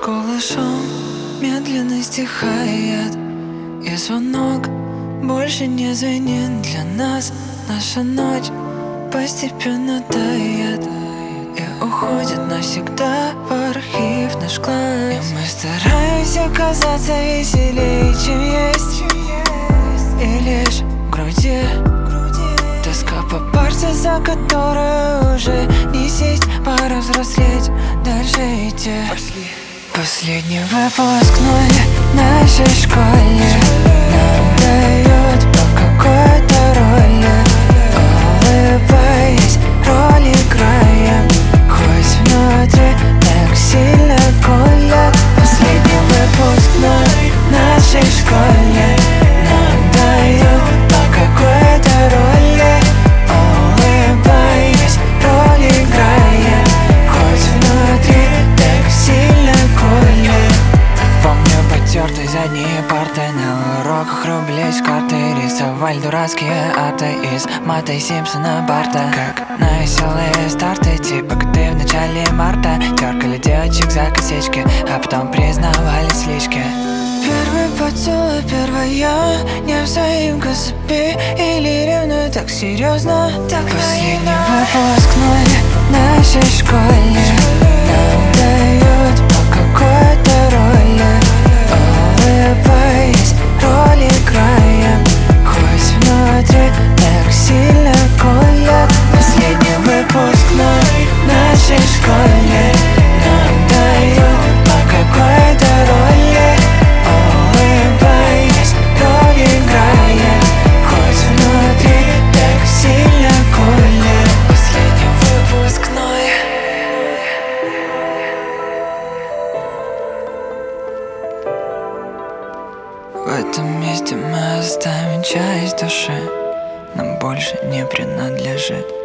школы шум медленно стихает, и звонок больше не звенит для нас. Наша ночь постепенно тает и уходит навсегда в архив наш класс. И мы стараемся казаться веселее, чем есть, и лишь в груди тоска по парте, за которой уже не сесть. Пора взрослеть, дальше идти. Последний выпускной в нашей школе нам дают по какой-то роли. Улыбаясь, роль играем, хоть внутри так сильно колят. Последний выпускной в нашей школе нам дают по какой-то роли. Улыбаясь, роль играем, хоть внутри так сильно колят. Помню потертые задние парты, на уроках рублей с карты рисовали дурацкие арты из Мата и Симпсона Барта. Как на веселые старты, типа коты в начале марта. Теркали девочек за косички, а потом признавали слишком. Первый поцелуй, первая невзаимка, забей или ревную так серьезно, так последний выпускной в нашей школе нам дают по какой-то роли. Улыбаясь, роль играем, хоть внутри так сильно колят. Последний выпускной в нашей школе нам дают по какой-то роли. Улыбаясь, роль играем, хоть внутри так сильно колят. Последний выпускной. В этом месте мы оставим часть души, нам больше не принадлежит.